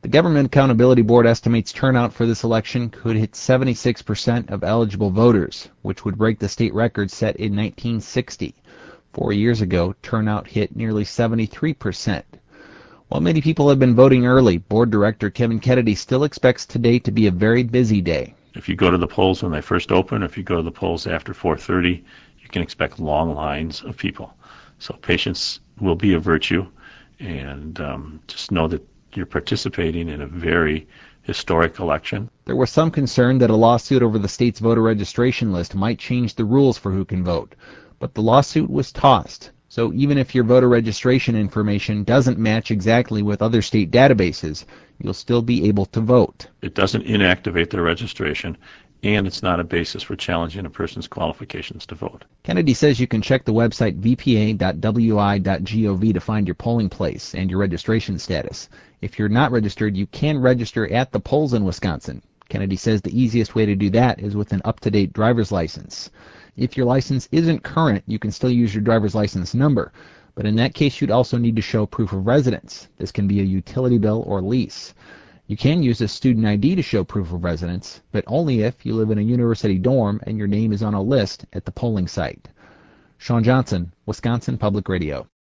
The Government Accountability Board estimates turnout for this election could hit 76% of eligible voters, which would break the state record set in 1960. 4 years ago, turnout hit nearly 73%. While many people have been voting early, Board Director Kevin Kennedy still expects today to be a very busy day. If you go to the polls when they first open, if you go to the polls after 4:30, you can expect long lines of people. So patience will be a virtue, and just know that you're participating in a very historic election. There was some concern that a lawsuit over the state's voter registration list might change the rules for who can vote, but the lawsuit was tossed. So even if your voter registration information doesn't match exactly with other state databases, you'll still be able to vote. It doesn't inactivate their registration, and it's not a basis for challenging a person's qualifications to vote. Kennedy says you can check the website vpa.wi.gov to find your polling place and your registration status. If you're not registered, you can register at the polls in Wisconsin. Kennedy says the easiest way to do that is with an up-to-date driver's license. If your license isn't current, you can still use your driver's license number, but in that case you'd also need to show proof of residence. This can be a utility bill or lease. You can use a student ID to show proof of residence, but only if you live in a university dorm and your name is on a list at the polling site. Sean Johnson, Wisconsin Public Radio.